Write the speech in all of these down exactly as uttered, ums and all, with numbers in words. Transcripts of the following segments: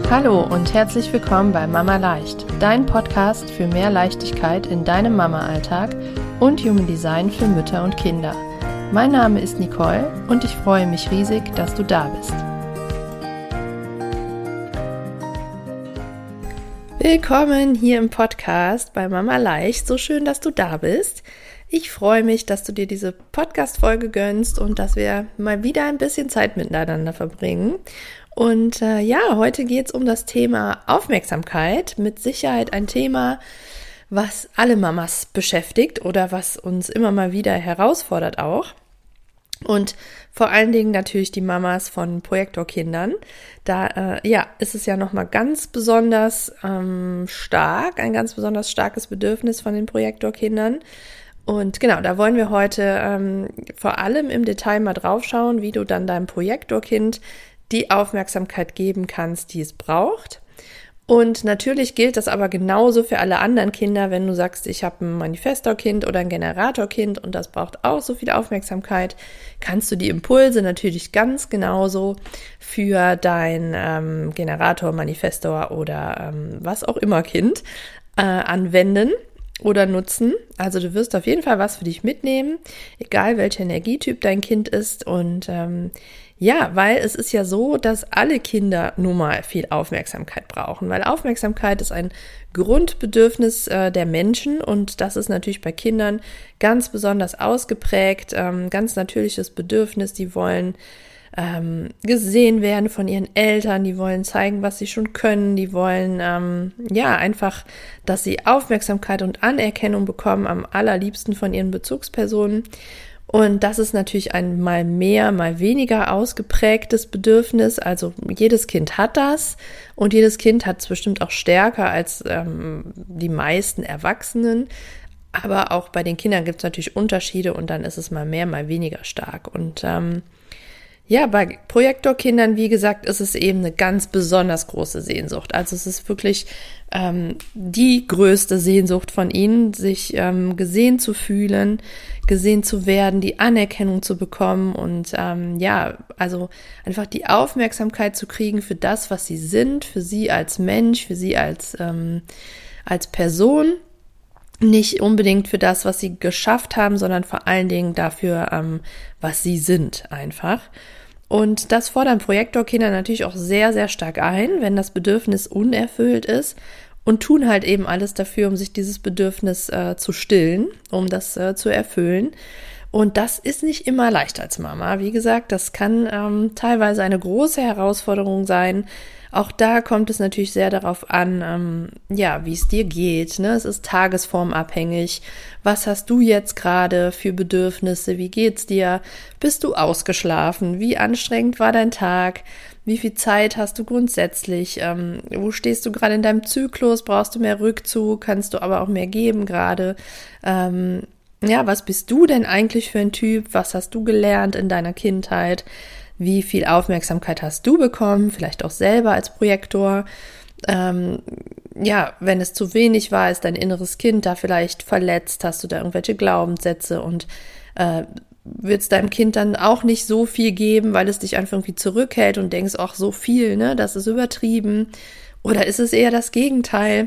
Hallo und herzlich willkommen bei Mama Leicht, dein Podcast für mehr Leichtigkeit in deinem Mama-Alltag und Human Design für Mütter und Kinder. Mein Name ist Nicole und ich freue mich riesig, dass du da bist. Willkommen hier im Podcast bei Mama Leicht. So schön, dass du da bist. Ich freue mich, dass du dir diese Podcast-Folge gönnst und dass wir mal wieder ein bisschen Zeit miteinander verbringen. Und äh, ja, heute geht es um das Thema Aufmerksamkeit. Mit Sicherheit ein Thema, was alle Mamas beschäftigt oder was uns immer mal wieder herausfordert auch. Und vor allen Dingen natürlich die Mamas von Projektorkindern. Da äh, ja, ist es ja nochmal ganz besonders ähm, stark, ein ganz besonders starkes Bedürfnis von den Projektorkindern. Und genau, da wollen wir heute ähm, vor allem im Detail mal drauf schauen, wie du dann deinem Projektorkind die Aufmerksamkeit geben kannst, die es braucht. Und natürlich gilt das aber genauso für alle anderen Kinder, wenn du sagst, ich habe ein Manifestorkind oder ein Generatorkind und das braucht auch so viel Aufmerksamkeit, kannst du die Impulse natürlich ganz genauso für dein ähm, Generator, Manifestor oder ähm, was auch immer Kind äh, anwenden oder nutzen. Also du wirst auf jeden Fall was für dich mitnehmen, egal welcher Energietyp dein Kind ist. Und ähm, ja, weil es ist ja so, dass alle Kinder nun mal viel Aufmerksamkeit brauchen, weil Aufmerksamkeit ist ein Grundbedürfnis äh, der Menschen und das ist natürlich bei Kindern ganz besonders ausgeprägt, ähm, ganz natürliches Bedürfnis. Die wollen ähm, gesehen werden von ihren Eltern, die wollen zeigen, was sie schon können, die wollen ähm, ja einfach, dass sie Aufmerksamkeit und Anerkennung bekommen, am allerliebsten von ihren Bezugspersonen. Und das ist natürlich ein mal mehr, mal weniger ausgeprägtes Bedürfnis. Also jedes Kind hat das und jedes Kind hat es bestimmt auch stärker als ähm, die meisten Erwachsenen. Aber auch bei den Kindern gibt es natürlich Unterschiede und dann ist es mal mehr, mal weniger stark. Und ähm, ja, bei Projektorkindern, wie gesagt, ist es eben eine ganz besonders große Sehnsucht. Also es ist wirklich ähm, die größte Sehnsucht von ihnen, sich ähm, gesehen zu fühlen, gesehen zu werden, die Anerkennung zu bekommen und ähm, ja, also einfach die Aufmerksamkeit zu kriegen für das, was sie sind, für sie als Mensch, für sie als, ähm, als Person. Nicht unbedingt für das, was sie geschafft haben, sondern vor allen Dingen dafür, ähm, was sie sind einfach. Und das fordern Projektorkinder natürlich auch sehr, sehr stark ein, wenn das Bedürfnis unerfüllt ist und tun halt eben alles dafür, um sich dieses Bedürfnis äh, zu stillen, um das äh, zu erfüllen. Und das ist nicht immer leicht als Mama. Wie gesagt, das kann ähm, teilweise eine große Herausforderung sein. Auch da kommt es natürlich sehr darauf an, ähm, ja, wie es dir geht, ne? Es ist tagesformabhängig. Was hast du jetzt gerade für Bedürfnisse? Wie geht's dir? Bist du ausgeschlafen? Wie anstrengend war dein Tag? Wie viel Zeit hast du grundsätzlich? Ähm, wo stehst du gerade in deinem Zyklus? Brauchst du mehr Rückzug? Kannst du aber auch mehr geben gerade? Ähm, ja, was bist du denn eigentlich für ein Typ? Was hast du gelernt in deiner Kindheit? Wie viel Aufmerksamkeit hast du bekommen? Vielleicht auch selber als Projektor. Ähm, ja, wenn es zu wenig war, ist dein inneres Kind da vielleicht verletzt? Hast du da irgendwelche Glaubenssätze und äh, wird es deinem Kind dann auch nicht so viel geben, weil es dich einfach irgendwie zurückhält und denkst, ach, so viel, ne, das ist übertrieben. Oder ist es eher das Gegenteil?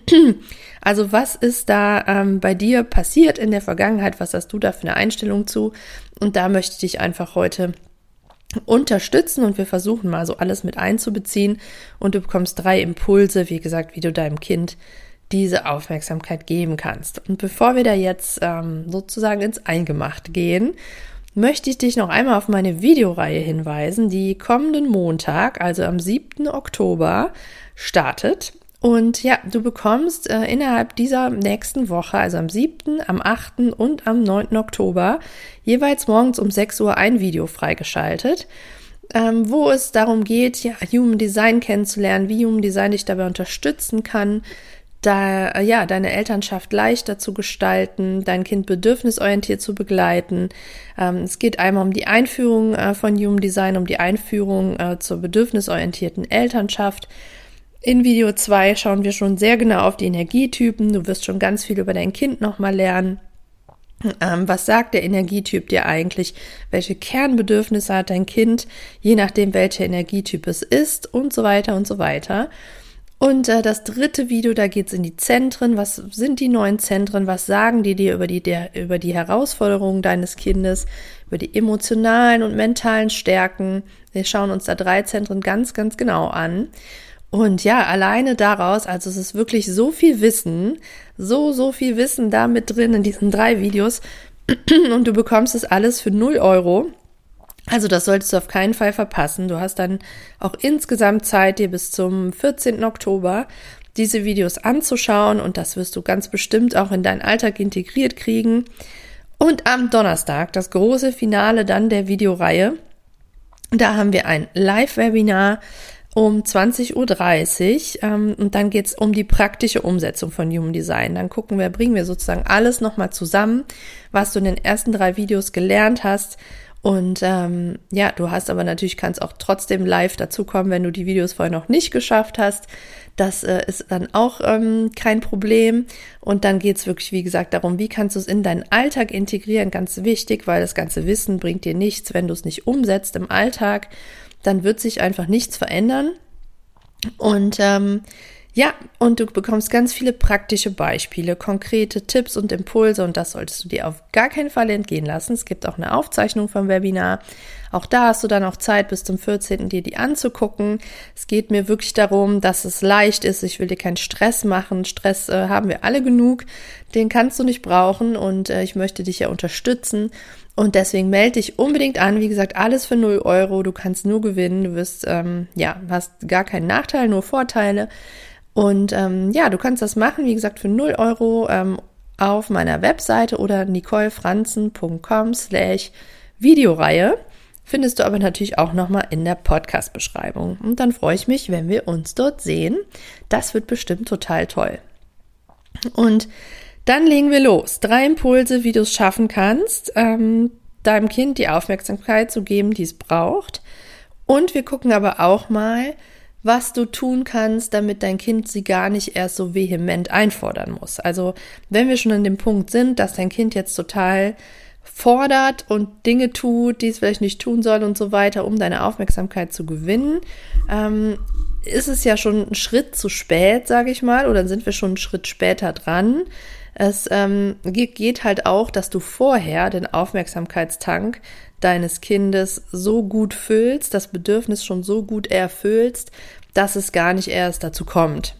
Also was ist da ähm, bei dir passiert in der Vergangenheit? Was hast du da für eine Einstellung zu? Und da möchte ich dich einfach heute unterstützen und wir versuchen mal so alles mit einzubeziehen und du bekommst drei Impulse, wie gesagt, wie du deinem Kind diese Aufmerksamkeit geben kannst. Und bevor wir da jetzt ähm, sozusagen ins Eingemachte gehen, möchte ich dich noch einmal auf meine Videoreihe hinweisen, die kommenden Montag, also am siebten Oktober, startet. Und ja, du bekommst äh, innerhalb dieser nächsten Woche, also am siebten, am achten und am neunten Oktober, jeweils morgens um sechs Uhr ein Video freigeschaltet, ähm, wo es darum geht, ja, Human Design kennenzulernen, wie Human Design dich dabei unterstützen kann, da äh, ja deine Elternschaft leichter zu gestalten, dein Kind bedürfnisorientiert zu begleiten. Ähm, es geht einmal um die Einführung äh, von Human Design, um die Einführung äh, zur bedürfnisorientierten Elternschaft. In Video zwei schauen wir schon sehr genau auf die Energietypen. Du wirst schon ganz viel über dein Kind nochmal lernen. Ähm, was sagt der Energietyp dir eigentlich? Welche Kernbedürfnisse hat dein Kind, je nachdem, welcher Energietyp es ist und so weiter und so weiter. Und äh, das dritte Video, da geht's in die Zentren. Was sind die neuen Zentren? Was sagen die dir über die, der, über die Herausforderungen deines Kindes, über die emotionalen und mentalen Stärken? Wir schauen uns da drei Zentren ganz, ganz genau an. Und ja, alleine daraus, also es ist wirklich so viel Wissen, so, so viel Wissen da mit drin in diesen drei Videos und du bekommst es alles für null Euro. Also das solltest du auf keinen Fall verpassen. Du hast dann auch insgesamt Zeit, dir bis zum vierzehnten Oktober diese Videos anzuschauen und das wirst du ganz bestimmt auch in deinen Alltag integriert kriegen. Und am Donnerstag, das große Finale dann der Videoreihe, da haben wir ein Live-Webinar um zwanzig Uhr dreißig ähm, und dann geht's um die praktische Umsetzung von Human Design. Dann gucken wir, bringen wir sozusagen alles nochmal zusammen, was du in den ersten drei Videos gelernt hast. Und ähm, ja, du hast aber natürlich, kannst auch trotzdem live dazukommen, wenn du die Videos vorher noch nicht geschafft hast. Das äh, ist dann auch ähm, kein Problem. Und dann geht's wirklich, wie gesagt, darum, wie kannst du es in deinen Alltag integrieren. Ganz wichtig, weil das ganze Wissen bringt dir nichts, wenn du es nicht umsetzt im Alltag. Dann wird sich einfach nichts verändern. Und ähm, ja, und du bekommst ganz viele praktische Beispiele, konkrete Tipps und Impulse und das solltest du dir auf gar keinen Fall entgehen lassen. Es gibt auch eine Aufzeichnung vom Webinar. Auch da hast du dann auch Zeit, bis zum vierzehnten dir die anzugucken. Es geht mir wirklich darum, dass es leicht ist. Ich will dir keinen Stress machen. Stress äh, haben wir alle genug. Den kannst du nicht brauchen und äh, ich möchte dich ja unterstützen. Und deswegen melde dich unbedingt an. Wie gesagt, alles für null Euro. Du kannst nur gewinnen. Du wirst, ähm, ja, hast gar keinen Nachteil, nur Vorteile. Und ähm, ja, du kannst das machen, wie gesagt, für null Euro ähm, auf meiner Webseite oder nicolefranzen punkt com slash Videoreihe. Findest du aber natürlich auch nochmal in der Podcast-Beschreibung. Und dann freue ich mich, wenn wir uns dort sehen. Das wird bestimmt total toll. Und dann legen wir los. Drei Impulse, wie du es schaffen kannst, ähm, deinem Kind die Aufmerksamkeit zu geben, die es braucht. Und wir gucken aber auch mal, was du tun kannst, damit dein Kind sie gar nicht erst so vehement einfordern muss. Also wenn wir schon an dem Punkt sind, dass dein Kind jetzt total fordert und Dinge tut, die es vielleicht nicht tun soll und so weiter, um deine Aufmerksamkeit zu gewinnen, ähm, ist es ja schon ein Schritt zu spät, sage ich mal, oder sind wir schon einen Schritt später dran. Es ähm, geht halt auch, dass du vorher den Aufmerksamkeitstank deines Kindes so gut füllst, das Bedürfnis schon so gut erfüllst, dass es gar nicht erst dazu kommt.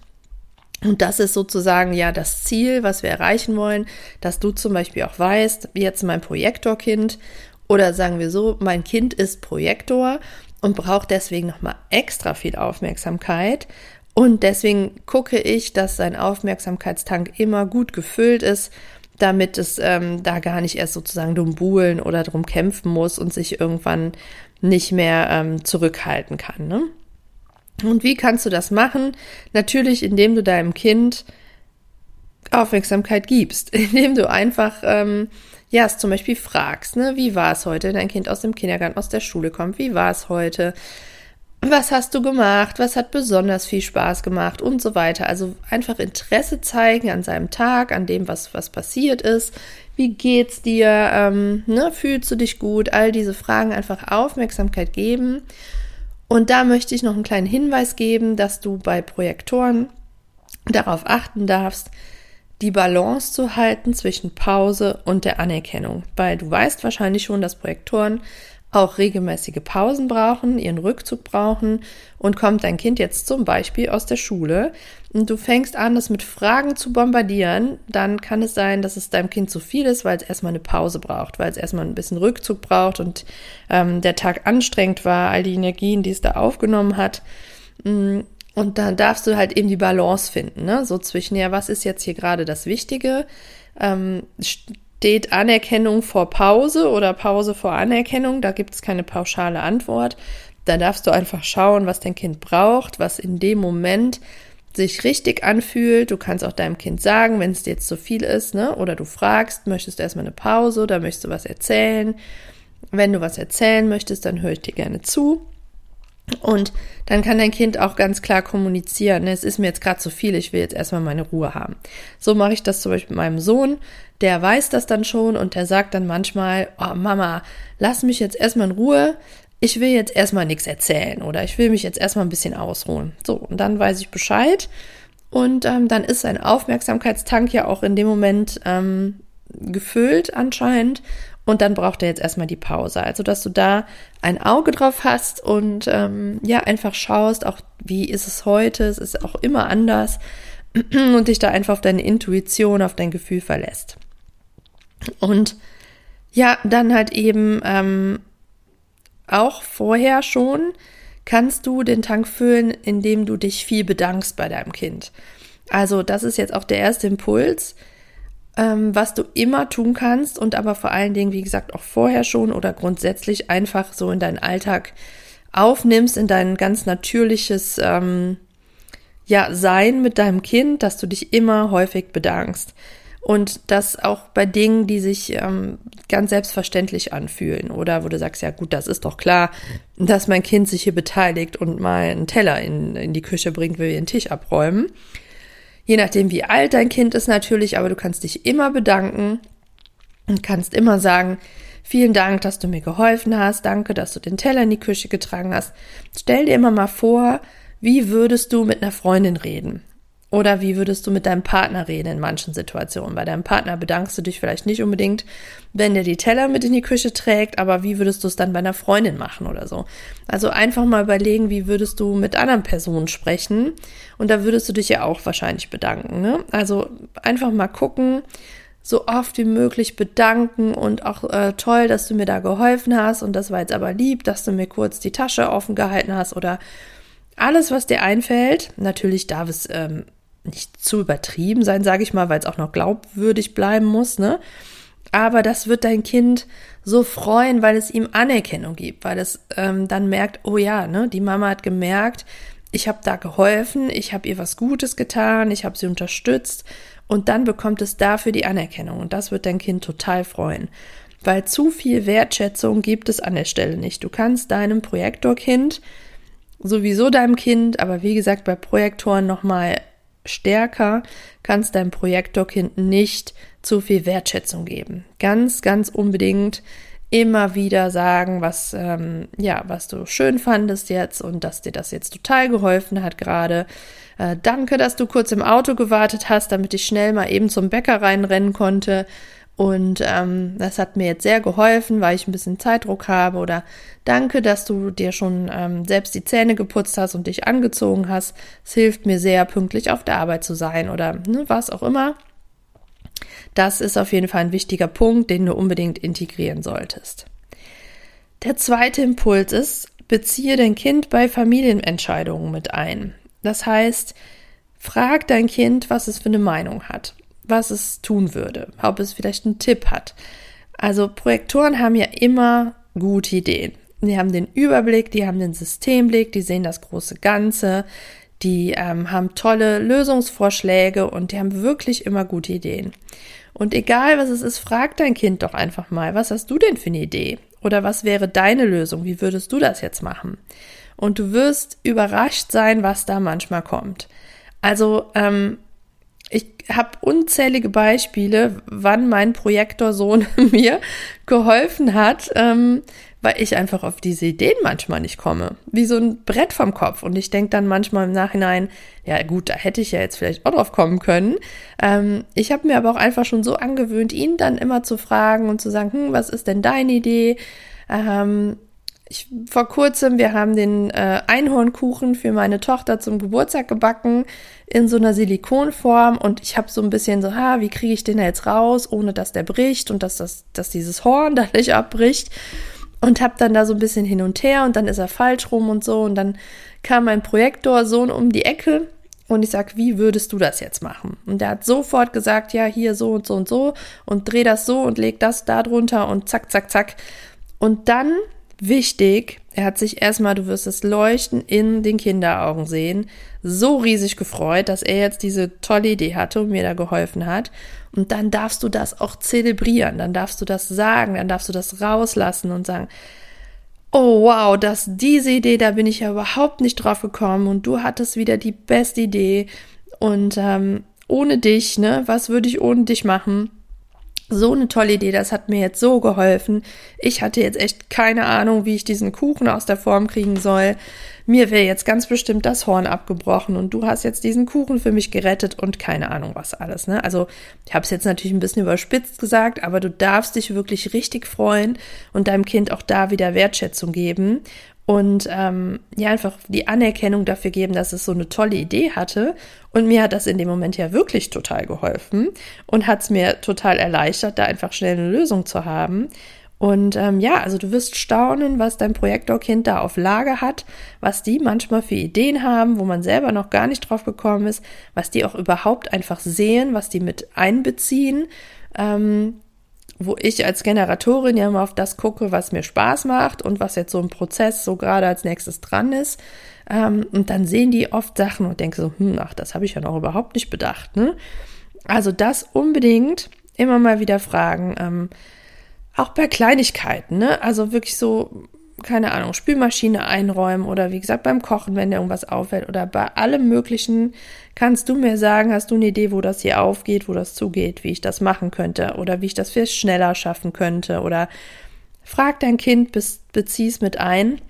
Und das ist sozusagen ja das Ziel, was wir erreichen wollen, dass du zum Beispiel auch weißt, jetzt mein Projektorkind oder sagen wir so, mein Kind ist Projektor und braucht deswegen nochmal extra viel Aufmerksamkeit. Und deswegen gucke ich, dass sein Aufmerksamkeitstank immer gut gefüllt ist, damit es ähm, da gar nicht erst sozusagen drum buhlen oder drum kämpfen muss und sich irgendwann nicht mehr ähm, zurückhalten kann, ne? Und wie kannst du das machen? Natürlich, indem du deinem Kind Aufmerksamkeit gibst, indem du einfach, ähm, ja, es zum Beispiel fragst, ne? Wie war es heute, wenn dein Kind aus dem Kindergarten, aus der Schule kommt? Wie war es heute? Was hast du gemacht? Was hat besonders viel Spaß gemacht? Und so weiter. Also einfach Interesse zeigen an seinem Tag, an dem, was, was passiert ist. Wie geht's dir? Ähm, ne? Fühlst du dich gut? All diese Fragen einfach Aufmerksamkeit geben. Und da möchte ich noch einen kleinen Hinweis geben, dass du bei Projektoren darauf achten darfst, die Balance zu halten zwischen Pause und der Anerkennung. Weil du weißt wahrscheinlich schon, dass Projektoren auch regelmäßige Pausen brauchen, ihren Rückzug brauchen und kommt dein Kind jetzt zum Beispiel aus der Schule und du fängst an, das mit Fragen zu bombardieren, dann kann es sein, dass es deinem Kind zu viel ist, weil es erstmal eine Pause braucht, weil es erstmal ein bisschen Rückzug braucht und ähm, der Tag anstrengend war, all die Energien, die es da aufgenommen hat. Und dann darfst du halt eben die Balance finden, ne? So zwischen, ja, was ist jetzt hier gerade das Wichtige? Ähm, Steht Anerkennung vor Pause oder Pause vor Anerkennung? Da gibt es keine pauschale Antwort. Da darfst du einfach schauen, was dein Kind braucht, was in dem Moment sich richtig anfühlt. Du kannst auch deinem Kind sagen, wenn es dir jetzt zu viel ist, ne? Oder du fragst, möchtest du erstmal eine Pause oder möchtest du was erzählen? Wenn du was erzählen möchtest, dann höre ich dir gerne zu. Und dann kann dein Kind auch ganz klar kommunizieren, es ist mir jetzt gerade zu viel, ich will jetzt erstmal meine Ruhe haben. So mache ich das zum Beispiel mit meinem Sohn, der weiß das dann schon und der sagt dann manchmal, oh Mama, lass mich jetzt erstmal in Ruhe, ich will jetzt erstmal nichts erzählen oder ich will mich jetzt erstmal ein bisschen ausruhen. So, und dann weiß ich Bescheid und ähm, dann ist sein Aufmerksamkeitstank ja auch in dem Moment ähm, gefüllt anscheinend. Und dann braucht er jetzt erstmal die Pause. Also, dass du da ein Auge drauf hast und ähm, ja, einfach schaust, auch wie ist es heute, es ist auch immer anders und dich da einfach auf deine Intuition, auf dein Gefühl verlässt. Und ja, dann halt eben ähm, auch vorher schon kannst du den Tank füllen, indem du dich viel bedankst bei deinem Kind. Also, das ist jetzt auch der erste Impuls, was du immer tun kannst und aber vor allen Dingen, wie gesagt, auch vorher schon oder grundsätzlich einfach so in deinen Alltag aufnimmst, in dein ganz natürliches ähm, ja, Sein mit deinem Kind, dass du dich immer häufig bedankst. Und das auch bei Dingen, die sich ähm, ganz selbstverständlich anfühlen oder wo du sagst, ja gut, das ist doch klar, dass mein Kind sich hier beteiligt und mal einen Teller in, in die Küche bringt, will wir den Tisch abräumen. Je nachdem, wie alt dein Kind ist natürlich, aber du kannst dich immer bedanken und kannst immer sagen, vielen Dank, dass du mir geholfen hast, danke, dass du den Teller in die Küche getragen hast. Stell dir immer mal vor, wie würdest du mit einer Freundin reden? Oder wie würdest du mit deinem Partner reden in manchen Situationen? Bei deinem Partner bedankst du dich vielleicht nicht unbedingt, wenn der die Teller mit in die Küche trägt, aber wie würdest du es dann bei einer Freundin machen oder so? Also einfach mal überlegen, wie würdest du mit anderen Personen sprechen? Und da würdest du dich ja auch wahrscheinlich bedanken, ne? Also einfach mal gucken, so oft wie möglich bedanken und auch äh, toll, dass du mir da geholfen hast und das war jetzt aber lieb, dass du mir kurz die Tasche offen gehalten hast oder alles, was dir einfällt. Natürlich darf es ähm, nicht zu übertrieben sein, sage ich mal, weil es auch noch glaubwürdig bleiben muss, ne? Aber das wird dein Kind so freuen, weil es ihm Anerkennung gibt, weil es ähm, dann merkt, oh ja, ne, die Mama hat gemerkt, ich habe da geholfen, ich habe ihr was Gutes getan, ich habe sie unterstützt und dann bekommt es dafür die Anerkennung und das wird dein Kind total freuen, weil zu viel Wertschätzung gibt es an der Stelle nicht. Du kannst deinem Projektorkind, sowieso deinem Kind, aber wie gesagt bei Projektoren nochmal stärker, kannst deinem Projektorkind nicht zu viel Wertschätzung geben. Ganz, ganz unbedingt immer wieder sagen, was ähm, ja, was du schön fandest jetzt und dass dir das jetzt total geholfen hat gerade. Äh, danke, dass du kurz im Auto gewartet hast, damit ich schnell mal eben zum Bäcker reinrennen konnte. Und ähm, das hat mir jetzt sehr geholfen, weil ich ein bisschen Zeitdruck habe. Oder danke, dass du dir schon ähm, selbst die Zähne geputzt hast und dich angezogen hast. Es hilft mir sehr, pünktlich auf der Arbeit zu sein oder ne, was auch immer. Das ist auf jeden Fall ein wichtiger Punkt, den du unbedingt integrieren solltest. Der zweite Impuls ist, beziehe dein Kind bei Familienentscheidungen mit ein. Das heißt, frag dein Kind, was es für eine Meinung hat, was es tun würde, ob es vielleicht einen Tipp hat. Also Projektoren haben ja immer gute Ideen. Die haben den Überblick, die haben den Systemblick, die sehen das große Ganze, die ähm, haben tolle Lösungsvorschläge und die haben wirklich immer gute Ideen. Und egal, was es ist, frag dein Kind doch einfach mal, was hast du denn für eine Idee? Oder was wäre deine Lösung? Wie würdest du das jetzt machen? Und du wirst überrascht sein, was da manchmal kommt. Also, ähm, ich habe unzählige Beispiele, wann mein Projektorsohn mir geholfen hat, ähm, weil ich einfach auf diese Ideen manchmal nicht komme. Wie so ein Brett vom Kopf. Und ich denke dann manchmal im Nachhinein, ja gut, da hätte ich ja jetzt vielleicht auch drauf kommen können. Ähm, ich habe mir aber auch einfach schon so angewöhnt, ihn dann immer zu fragen und zu sagen, hm, was ist denn deine Idee? Ähm, Ich, vor kurzem, wir haben den äh, Einhornkuchen für meine Tochter zum Geburtstag gebacken in so einer Silikonform und ich habe so ein bisschen so, ha, wie kriege ich den da jetzt raus, ohne dass der bricht und dass das, dass dieses Horn da nicht abbricht und habe dann da so ein bisschen hin und her und dann ist er falsch rum und so und dann kam mein Projektorsohn um die Ecke und ich sag, wie würdest du das jetzt machen? Und der hat sofort gesagt, ja, hier so und so und so und dreh das so und leg das da drunter und zack, zack, zack und dann wichtig, er hat sich erstmal, du wirst das Leuchten in den Kinderaugen sehen, so riesig gefreut, dass er jetzt diese tolle Idee hatte und mir da geholfen hat. Und dann darfst du das auch zelebrieren, dann darfst du das sagen, dann darfst du das rauslassen und sagen, oh wow, das, diese Idee, da bin ich ja überhaupt nicht drauf gekommen und du hattest wieder die beste Idee und ähm, ohne dich, ne, was würde ich ohne dich machen? So eine tolle Idee, das hat mir jetzt so geholfen. Ich hatte jetzt echt keine Ahnung, wie ich diesen Kuchen aus der Form kriegen soll. Mir wäre jetzt ganz bestimmt das Horn abgebrochen und du hast jetzt diesen Kuchen für mich gerettet und keine Ahnung was alles, ne? Also ich habe es jetzt natürlich ein bisschen überspitzt gesagt, aber du darfst dich wirklich richtig freuen und deinem Kind auch da wieder Wertschätzung geben und ähm, ja einfach die Anerkennung dafür geben, dass es so eine tolle Idee hatte. Und mir hat das in dem Moment ja wirklich total geholfen und hat es mir total erleichtert, da einfach schnell eine Lösung zu haben. Und ähm, ja, also du wirst staunen, was dein Projektorkind da auf Lager hat, was die manchmal für Ideen haben, wo man selber noch gar nicht drauf gekommen ist, was die auch überhaupt einfach sehen, was die mit einbeziehen, ähm, wo ich als Generatorin ja immer auf das gucke, was mir Spaß macht und was jetzt so im Prozess so gerade als nächstes dran ist. Ähm, und dann sehen die oft Sachen und denken so, hm, ach, das habe ich ja noch überhaupt nicht bedacht, ne? Also das unbedingt immer mal wieder fragen, ähm, auch bei Kleinigkeiten, ne? Also wirklich so, keine Ahnung, Spülmaschine einräumen oder wie gesagt beim Kochen, wenn dir irgendwas auffällt oder bei allem Möglichen kannst du mir sagen, hast du eine Idee, wo das hier aufgeht, wo das zugeht, wie ich das machen könnte oder wie ich das viel schneller schaffen könnte oder frag dein Kind, bezieh es mit ein,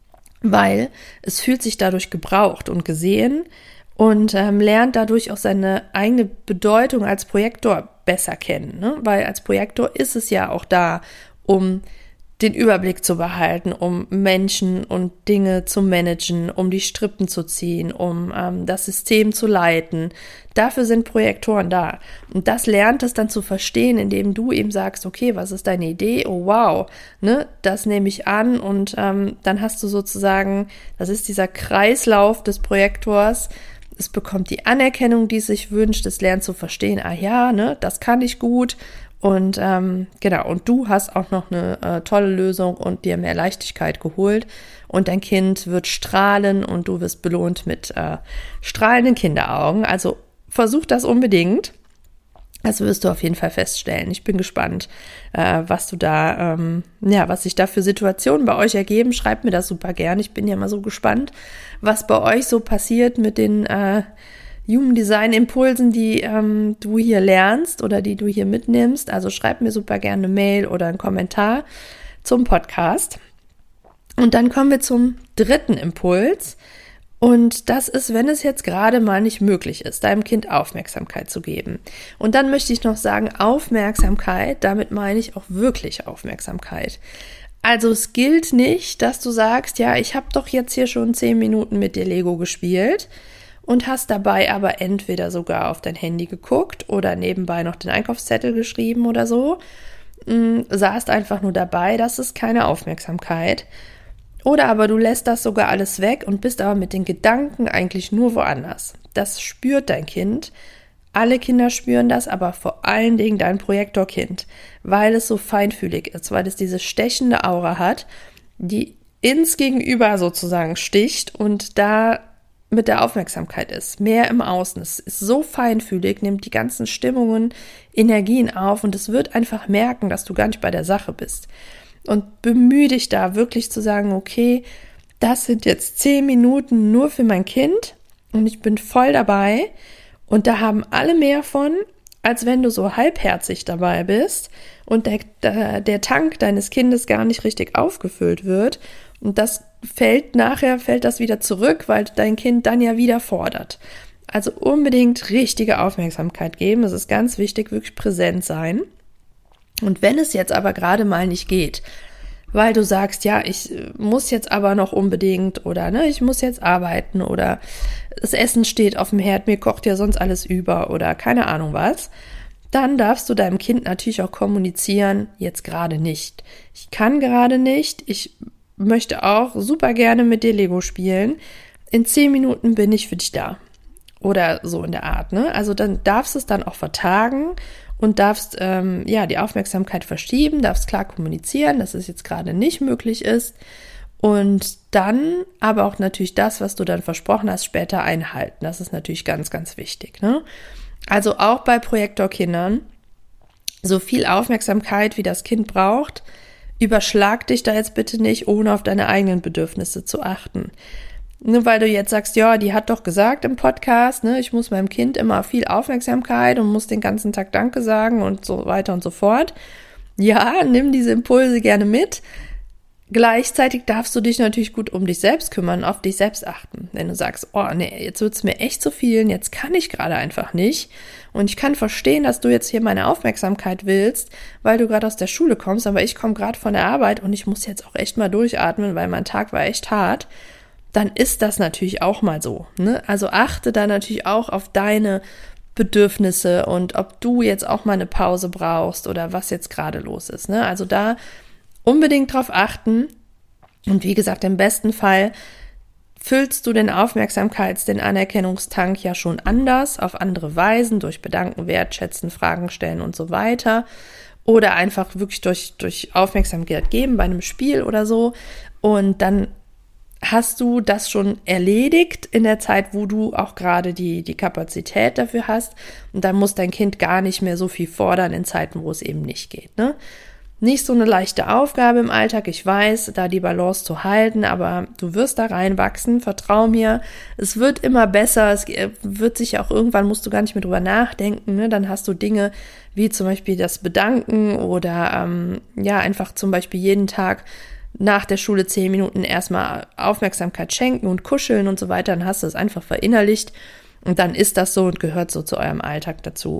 weil es fühlt sich dadurch gebraucht und gesehen und ähm, lernt dadurch auch seine eigene Bedeutung als Projektor besser kennen, ne? Weil als Projektor ist es ja auch da, um den Überblick zu behalten, um Menschen und Dinge zu managen, um die Strippen zu ziehen, um ähm, das System zu leiten. Dafür sind Projektoren da. Und das lernt es dann zu verstehen, indem du ihm sagst, okay, was ist deine Idee? Oh wow, ne, das nehme ich an und ähm, dann hast du sozusagen, das ist dieser Kreislauf des Projektors. Es bekommt die Anerkennung, die es sich wünscht. Es lernt zu verstehen, ah ja, ne, das kann ich gut. Und ähm, genau, und du hast auch noch eine äh, tolle Lösung und dir mehr Leichtigkeit geholt. Und dein Kind wird strahlen und du wirst belohnt mit äh, strahlenden Kinderaugen. Also versuch das unbedingt. Das wirst du auf jeden Fall feststellen. Ich bin gespannt, äh, was du da, ähm, ja, was sich da für Situationen bei euch ergeben. Schreibt mir das super gern. Ich bin ja mal so gespannt, was bei euch so passiert mit den äh, Human Design Impulsen, die ähm, du hier lernst oder die du hier mitnimmst. Also schreib mir super gerne eine Mail oder einen Kommentar zum Podcast. Und dann kommen wir zum dritten Impuls. Und das ist, wenn es jetzt gerade mal nicht möglich ist, deinem Kind Aufmerksamkeit zu geben. Und dann möchte ich noch sagen, Aufmerksamkeit, damit meine ich auch wirklich Aufmerksamkeit. Also es gilt nicht, dass du sagst, ja, ich habe doch jetzt hier schon zehn Minuten mit dir Lego gespielt und hast dabei aber entweder sogar auf dein Handy geguckt oder nebenbei noch den Einkaufszettel geschrieben oder so, mh, saßt einfach nur dabei, das ist keine Aufmerksamkeit. Oder aber du lässt das sogar alles weg und bist aber mit den Gedanken eigentlich nur woanders. Das spürt dein Kind. Alle Kinder spüren das, aber vor allen Dingen dein Projektorkind, weil es so feinfühlig ist, weil es diese stechende Aura hat, die ins Gegenüber sozusagen sticht und da mit der Aufmerksamkeit ist, mehr im Außen. Es ist so feinfühlig, nimmt die ganzen Stimmungen, Energien auf und es wird einfach merken, dass du gar nicht bei der Sache bist. Und bemühe dich da wirklich zu sagen, okay, das sind jetzt zehn Minuten nur für mein Kind und ich bin voll dabei und da haben alle mehr von, als wenn du so halbherzig dabei bist und der, der, der Tank deines Kindes gar nicht richtig aufgefüllt wird und das fällt nachher, fällt das wieder zurück, weil dein Kind dann ja wieder fordert. Also unbedingt richtige Aufmerksamkeit geben, es ist ganz wichtig, wirklich präsent sein. Und wenn es jetzt aber gerade mal nicht geht, weil du sagst, ja, ich muss jetzt aber noch unbedingt oder ne, ich muss jetzt arbeiten oder das Essen steht auf dem Herd, mir kocht ja sonst alles über oder keine Ahnung was, dann darfst du deinem Kind natürlich auch kommunizieren, jetzt gerade nicht. Ich kann gerade nicht, ich möchte auch super gerne mit dir Lego spielen, in zehn Minuten bin ich für dich da. Oder so in der Art, ne? Also dann darfst du es dann auch vertagen und darfst ähm, ja die Aufmerksamkeit verschieben, darfst klar kommunizieren, dass es jetzt gerade nicht möglich ist und dann aber auch natürlich das, was du dann versprochen hast, später einhalten. Das ist natürlich ganz, ganz wichtig, ne? Also auch bei Projektorkindern, so viel Aufmerksamkeit, wie das Kind braucht, überschlag dich da jetzt bitte nicht, ohne auf deine eigenen Bedürfnisse zu achten. Nur weil du jetzt sagst, ja, die hat doch gesagt im Podcast, ne, ich muss meinem Kind immer viel Aufmerksamkeit und muss den ganzen Tag Danke sagen und so weiter und so fort. Ja, nimm diese Impulse gerne mit. Gleichzeitig darfst du dich natürlich gut um dich selbst kümmern, auf dich selbst achten. Wenn du sagst, oh nee, jetzt wird's mir echt zu viel, jetzt kann ich gerade einfach nicht. Und ich kann verstehen, dass du jetzt hier meine Aufmerksamkeit willst, weil du gerade aus der Schule kommst, aber ich komme gerade von der Arbeit und ich muss jetzt auch echt mal durchatmen, weil mein Tag war echt hart. Dann ist das natürlich auch mal so, ne? Also achte da natürlich auch auf deine Bedürfnisse und ob du jetzt auch mal eine Pause brauchst oder was jetzt gerade los ist, ne? Also da unbedingt drauf achten. Und wie gesagt, im besten Fall füllst du den Aufmerksamkeits-, den Anerkennungstank ja schon anders, auf andere Weisen, durch Bedanken, Wertschätzen, Fragen stellen und so weiter. Oder einfach wirklich durch, durch Aufmerksamkeit geben bei einem Spiel oder so. Und dann hast du das schon erledigt in der Zeit, wo du auch gerade die, die Kapazität dafür hast. Und dann muss dein Kind gar nicht mehr so viel fordern in Zeiten, wo es eben nicht geht, ne? Nicht so eine leichte Aufgabe im Alltag, ich weiß, da die Balance zu halten, aber du wirst da reinwachsen, vertrau mir, es wird immer besser, es wird sich auch irgendwann, musst du gar nicht mehr drüber nachdenken, ne? Dann hast du Dinge wie zum Beispiel das Bedanken oder ähm, ja, einfach zum Beispiel jeden Tag nach der Schule zehn Minuten erstmal Aufmerksamkeit schenken und kuscheln und so weiter, dann hast du es einfach verinnerlicht und dann ist das so und gehört so zu eurem Alltag dazu.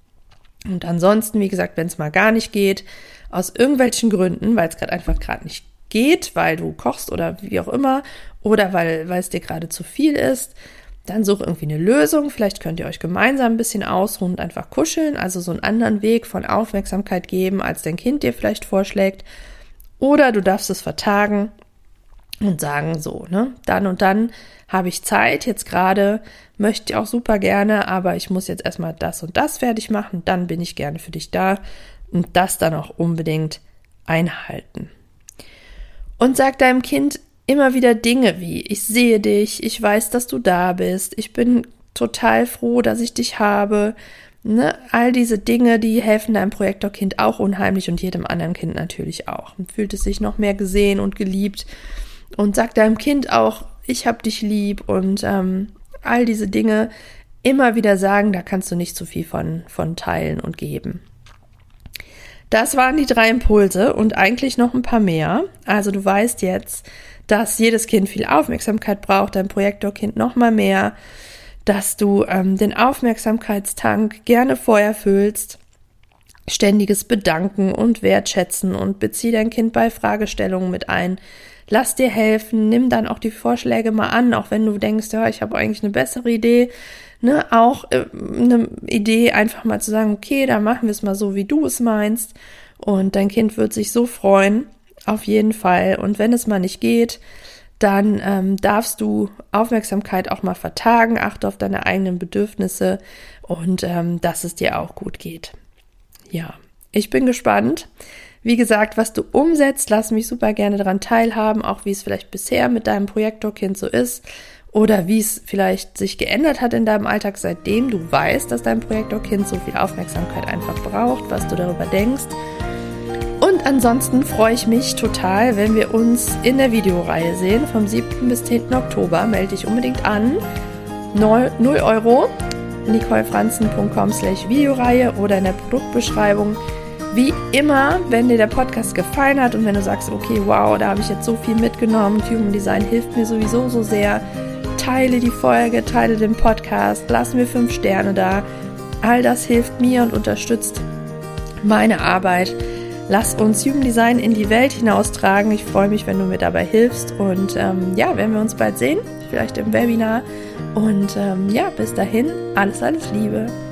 Und ansonsten, wie gesagt, wenn es mal gar nicht geht, aus irgendwelchen Gründen, weil es gerade einfach gerade nicht geht, weil du kochst oder wie auch immer, oder weil, weil es dir gerade zu viel ist, dann such irgendwie eine Lösung. Vielleicht könnt ihr euch gemeinsam ein bisschen ausruhen und einfach kuscheln, also so einen anderen Weg von Aufmerksamkeit geben, als dein Kind dir vielleicht vorschlägt. Oder du darfst es vertagen und sagen so, ne, dann und dann habe ich Zeit, jetzt gerade möchte ich auch super gerne, aber ich muss jetzt erstmal das und das fertig machen, dann bin ich gerne für dich da und das dann auch unbedingt einhalten. Und sag deinem Kind immer wieder Dinge wie, ich sehe dich, ich weiß, dass du da bist, ich bin total froh, dass ich dich habe. Ne? All diese Dinge, die helfen deinem Projektorkind auch unheimlich und jedem anderen Kind natürlich auch. Und fühlt es sich noch mehr gesehen und geliebt. Und sag deinem Kind auch, ich hab dich lieb und ähm, all diese Dinge immer wieder sagen, da kannst du nicht zu viel von, von teilen und geben. Das waren die drei Impulse und eigentlich noch ein paar mehr. Also du weißt jetzt, dass jedes Kind viel Aufmerksamkeit braucht, dein Projektorkind noch mal mehr, dass du ähm, den Aufmerksamkeitstank gerne vorher füllst, ständiges Bedanken und Wertschätzen und bezieh dein Kind bei Fragestellungen mit ein. Lass dir helfen, nimm dann auch die Vorschläge mal an, auch wenn du denkst, ja, ich habe eigentlich eine bessere Idee. Ne, auch äh, eine Idee, einfach mal zu sagen, okay, dann machen wir es mal so, wie du es meinst. Und dein Kind wird sich so freuen, auf jeden Fall. Und wenn es mal nicht geht, dann ähm, darfst du Aufmerksamkeit auch mal vertagen, achte auf deine eigenen Bedürfnisse und ähm, dass es dir auch gut geht. Ja, ich bin gespannt. Wie gesagt, was du umsetzt, lass mich super gerne daran teilhaben, auch wie es vielleicht bisher mit deinem Projektorkind so ist. Oder wie es vielleicht sich geändert hat in deinem Alltag, seitdem du weißt, dass dein Projektorkind so viel Aufmerksamkeit einfach braucht, was du darüber denkst. Und ansonsten freue ich mich total, wenn wir uns in der Videoreihe sehen. Vom siebten bis zehnten Oktober melde dich unbedingt an. null Euro, nicolefranzen punkt com slash Videoreihe oder in der Produktbeschreibung. Wie immer, wenn dir der Podcast gefallen hat und wenn du sagst, okay, wow, da habe ich jetzt so viel mitgenommen, Human Design hilft mir sowieso so sehr, teile die Folge, teile den Podcast, lass mir fünf Sterne da. All das hilft mir und unterstützt meine Arbeit. Lass uns Human Design in die Welt hinaustragen. Ich freue mich, wenn du mir dabei hilfst. Und ähm, ja, werden wir uns bald sehen, vielleicht im Webinar. Und ähm, ja, bis dahin, alles, alles Liebe.